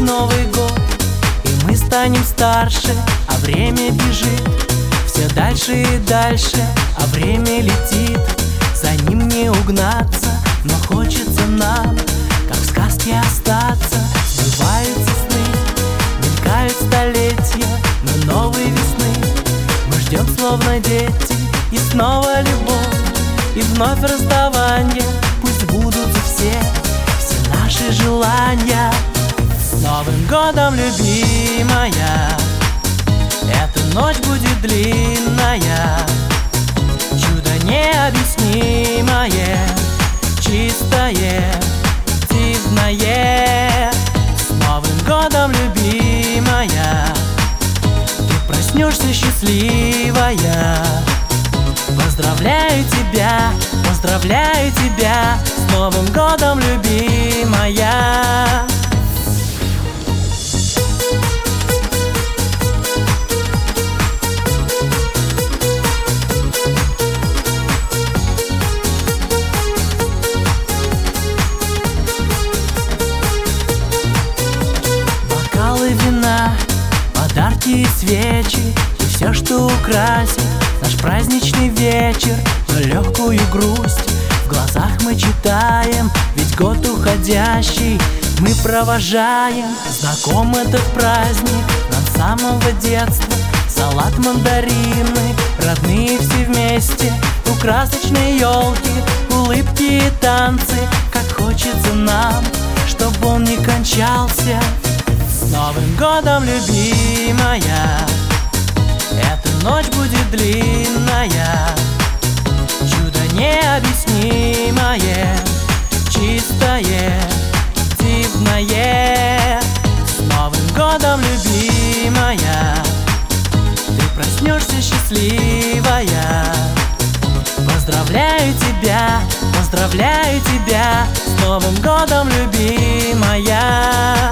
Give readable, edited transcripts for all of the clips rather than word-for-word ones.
Новый год, и мы станем старше, а время бежит все дальше и дальше, а время летит, за ним не угнаться. Но хочется нам, как в сказке, остаться. Сбываются сны, мелькают столетия, но новой весны мы ждем словно дети. И снова любовь, и вновь расставание. Пусть сбудутся все наши желания. С Новым годом, любимая, эта ночь будет длинная, чудо необъяснимое, чистое, дивное. С Новым годом, любимая, ты проснешься счастливая. Поздравляю тебя, поздравляю тебя с Новым годом, любимая. Бокалы вина, подарки и свечи, и все, что украсит наш праздничный вечер. Но легкую грусть в глазах мы читаем, ведь год уходящий мы провожаем. Знаком этот праздник нам с самого детства. Салат, мандарины, родные все вместе, у красочной елки улыбки и танцы. Как хочется нам, чтобы он не кончался. С Новым годом, любимая, эта ночь будет длинная, чудо необъяснимое, чистое, дивное. С Новым годом, любимая, ты проснешься счастливая. Поздравляю тебя, поздравляю тебя с Новым годом, любимая.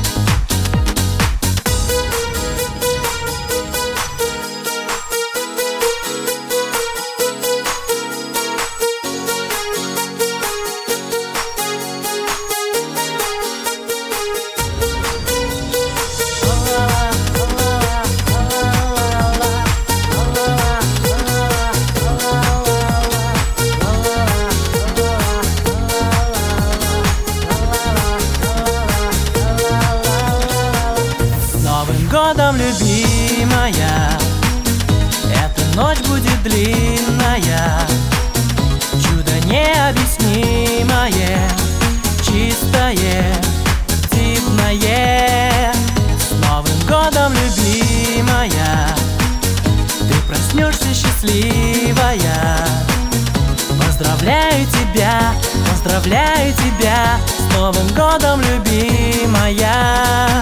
Годом, любимая, эта ночь будет длинная, чудо необъяснимое, чистое, дивное. С Новым годом, любимая, ты проснешься счастливая. Поздравляю тебя, поздравляю тебя с Новым годом, любимая.